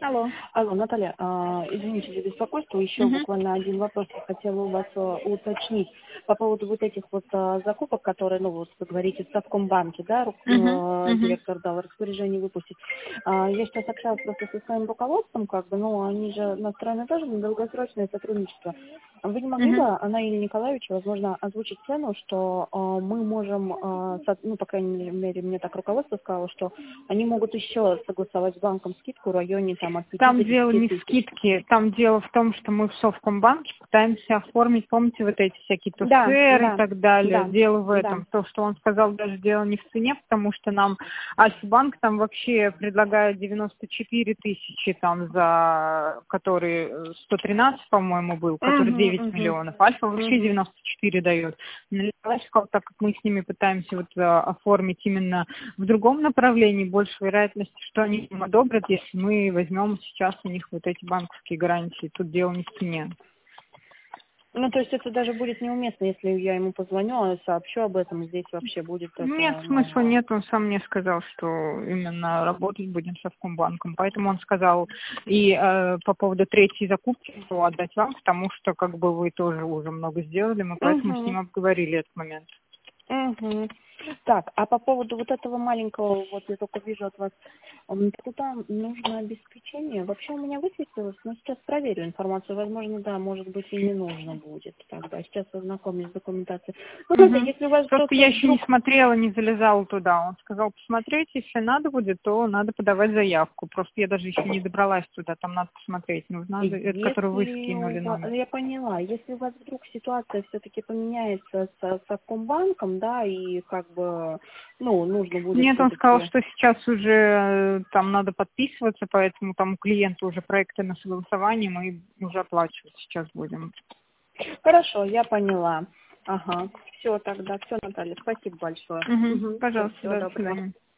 Алло. Алло, Наталья, извините за беспокойство, еще Мгм. буквально один вопрос я хотела у вас уточнить по поводу вот этих вот закупок, которые, ну вот вы говорите, в Совкомбанке, да, Мгм. Мгм. директор дал распоряжение выпустить. Я сейчас общалась просто со своим руководством, как бы, ну, они же настроены тоже на долгосрочное сотрудничество. Вы не могли бы, Мгм. Наиля Николаевича, возможно, озвучить цену, что мы можем, ну, по крайней мере, мне так руководство сказало, что они могут еще согласовать с банком скидку в районе там от 5 Там до дело 10 не в тысяч. скидке, там дело в том, что мы в Совкомбанке пытаемся оформить, помните, вот эти всякие Да, ТСР и да, так далее. да, Дело в да. этом. То, что он сказал, даже дело не в цене, потому что нам Альфа-банк там вообще предлагает 94 тысячи, там, за который 113, по-моему, был, который Угу, 9 угу, миллионов. Альфа вообще угу. 94 дает. Но Николай сказал, так как мы с ними пытаемся вот оформить именно в другом направлении, больше вероятности, что они им одобрят, если мы возьмем сейчас у них вот эти банковские гарантии. Тут дело не в цене. Ну, то есть это даже будет неуместно, если я ему позвоню, сообщу об этом, здесь вообще будет Нет, это, смысла ну... нет, он сам мне сказал, что именно работать будем с Совкомбанком. Поэтому он сказал и по поводу третьей закупки что отдать вам, потому что как бы вы тоже уже много сделали, мы поэтому с Угу. ним обговорили этот момент. Угу. Так, а по поводу вот этого маленького, вот я только вижу от вас, туда нужно обеспечение. Вообще у меня высветилось, но сейчас проверю информацию. Возможно, да, может быть и не нужно будет тогда. Сейчас ознакомлюсь с документацией. Ну, смотрите, Мгм. если у вас Просто просто я еще не вдруг... смотрела, не залезала туда. Он сказал посмотреть, если надо будет, то надо подавать заявку. Просто я даже еще не добралась туда, там надо посмотреть. Нужна, это который вы Если скинули у вас, номер. я поняла, если у вас вдруг ситуация все-таки поменяется с Совкомбанком, да, и как бы, ну, нужно будет Нет, он сказал, все-таки... что сейчас уже там надо подписываться, поэтому там у клиента уже проекты на согласование, мы уже оплачивать сейчас будем. Хорошо, я поняла. Ага, все тогда, все, Наталья, спасибо большое. Угу. Угу. Все, Пожалуйста, всего да, до доброго. свидания.